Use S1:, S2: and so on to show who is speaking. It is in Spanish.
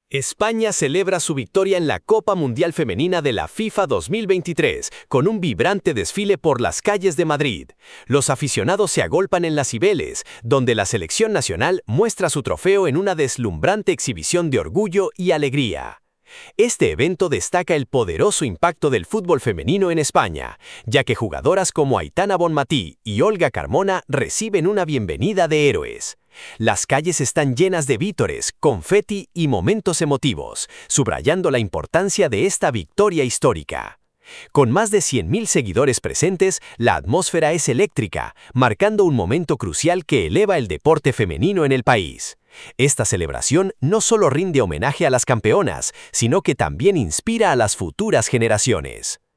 S1: España celebra su victoria en la Copa Mundial Femenina de la FIFA 2023, con un vibrante desfile por las calles de Madrid. Los aficionados se agolpan en las Cibeles, donde la selección nacional muestra su trofeo en una deslumbrante exhibición de orgullo y alegría. Este evento destaca el poderoso impacto del fútbol femenino en España, ya que jugadoras como Aitana Bonmatí y Olga Carmona reciben una bienvenida de héroes. Las calles están llenas de vítores, confeti y momentos emotivos, subrayando la importancia de esta victoria histórica. Con más de 100.000 seguidores presentes, la atmósfera es eléctrica, marcando un momento crucial que eleva el deporte femenino en el país. Esta celebración no solo rinde homenaje a las campeonas, sino que también inspira a las futuras generaciones.